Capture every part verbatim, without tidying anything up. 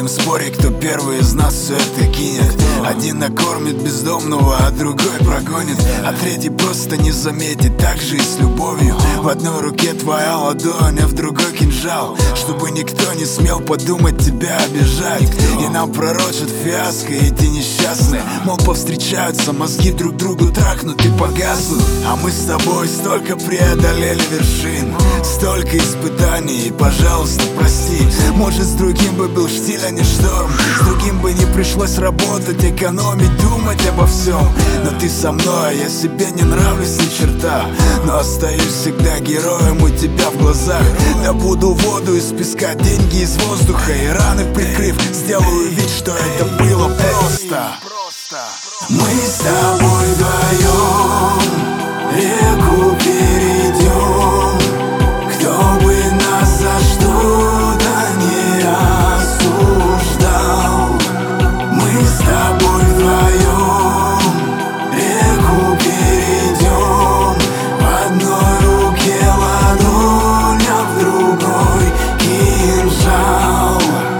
будем спорить, кто первый из нас все это кинет. Один накормит бездомного, а другой прогонит, а третий просто не заметит. Так же и с любовью. В одной руке твоя ладонь, а в другой кинжал, чтобы никто не смел подумать тебя обижать. И нам пророчат фиаско эти несчастные, мол, повстречаются, мозги друг другу трахнут и погаснут. А мы с тобой столько преодолели вершин, столько испытаний, и, пожалуйста, прости. Может, с другим бы был штиль, а не шторм, с другим бы не пришлось работать, экономить, думать обо всем. Но ты со мной, а я себе не нравлюсь ни черта, но остаюсь всегда героем у тебя в глазах. Добуду воду из песка, деньги из воздуха, и раны прикрыв, сделаю вид, что это было просто. Мы с тобой вдвоем реку перейдем. Кто бы нас за что-то не осуждал, мы с тобой вдвоем реку перейдем. В одной руке ладонь, а в другой кинжал.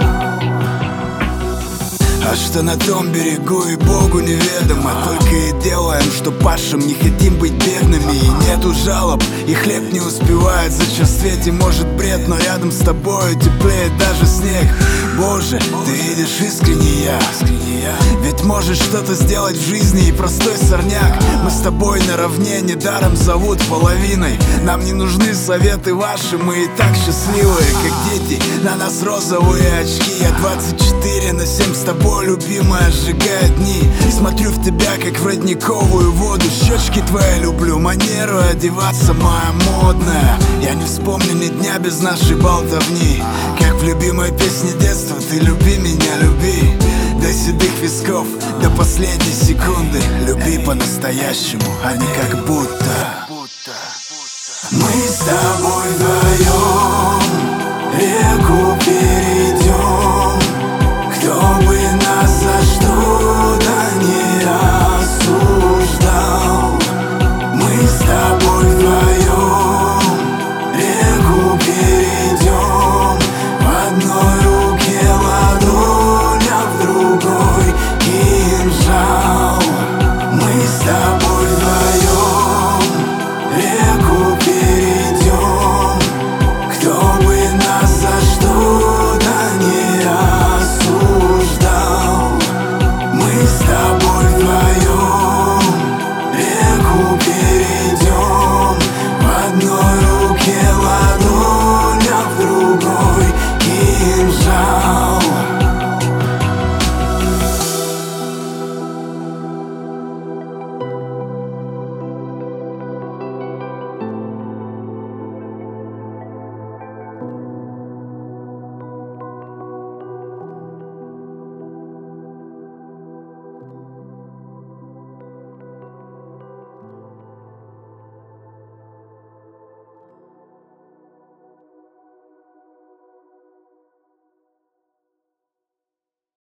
А что на том берегу и Богу неведомо. Только и делаем, что пашем, не хотим быть бедными. И нету жалоб, и хлеб не успевает зачерстветь. И может бред, но рядом с тобой теплеет даже снег. Боже, ты видишь искренне я, ведь можешь что-то сделать в жизни и простой сорняк. Мы с тобой наравне, недаром зовут половиной. Нам не нужны советы ваши, мы и так счастливые, как дети. На нас розовые очки, я двадцать четыре на семь с тобой, любимая, сжигает дни. Смотрю в тебя, как в родниковую воду. Щечки твои люблю, манеру одеваться моя модная. Я не вспомню ни дня без нашей болтовни. Как в любимой песне детства, ты люби меня, люби. До седых висков, до последней секунды. Люби по-настоящему, а не как будто. Мы с тобой вдвоем реку